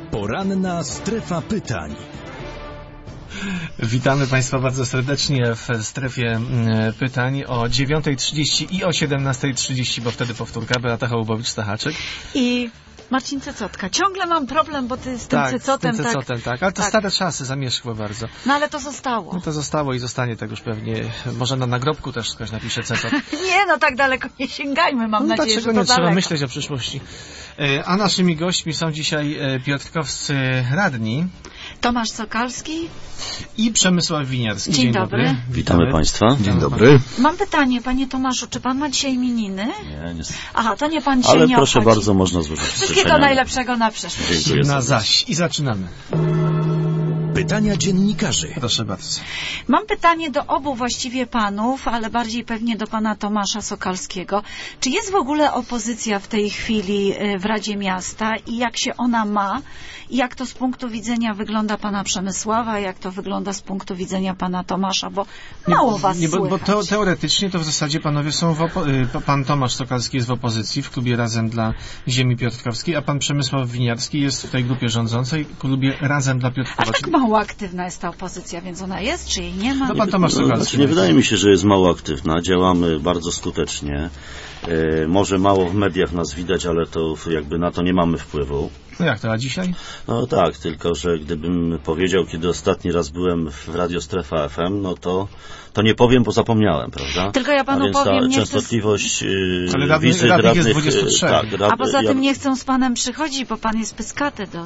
Poranna strefa pytań. Witamy Państwa bardzo serdecznie w strefie pytań o 9:30 i o 17:30, bo wtedy powtórka. Beata Hołubowicz-Stachaczyk i Marcin Cecotka. Ciągle mam problem, bo ty z tym Cecotem... Z tym Cecotem, tak. Ale to stare czasy, zamierzchło bardzo. No ale to zostało. No to zostało i zostanie tak już pewnie. Może na nagrobku też ktoś napisze Cecot. Nie, no tak daleko nie sięgajmy, mam nadzieję, że to nie daleko. Trzeba myśleć o przyszłości. A naszymi gośćmi są dzisiaj piotrkowscy radni. Tomasz Sokalski i Przemysław Winiarski. Dzień dobry. Witamy Państwa. Dzień dobry. Mam pytanie, panie Tomaszu, czy pan ma dzisiaj imieniny? Nie. Aha, to nie pan dzisiaj ale nie proszę obchodzi. bardzo, można złożyć Wszystkiego najlepszego na przyszłość. Dziękuję na zaś. I zaczynamy. Pytania dziennikarzy. Proszę bardzo. Mam pytanie do obu właściwie panów, ale bardziej pewnie do pana Tomasza Sokalskiego. Czy jest w ogóle opozycja w tej chwili w Radzie Miasta i jak się ona ma? I jak to z punktu widzenia wygląda pana Przemysława, jak to wygląda z punktu widzenia pana Tomasza, bo mało was słychać. Bo teoretycznie to w zasadzie panowie są pan Tomasz Sokalski jest w opozycji w klubie Razem dla Ziemi Piotrkowskiej, a pan Przemysław Winiarski jest w tej grupie rządzącej, w klubie Razem dla Piotrkowa. A tak mało aktywna jest ta opozycja, więc ona jest, czy jej nie ma? No pan Tomasz Sokalski. Nie wydaje mi się, że jest mało aktywna. Działamy bardzo skutecznie. Może mało w mediach nas widać, ale to jakby na to nie mamy wpływu. No jak to, a dzisiaj? No tak, tylko że gdybym powiedział, kiedy ostatni raz byłem w Radio Strefa FM, no to nie powiem, bo zapomniałem, prawda? Tylko ja panu więc powiem, ta częstotliwość wizyt radnych jest 23. Tak, a poza tym nie chcą z panem przychodzić, bo pan jest pyskaty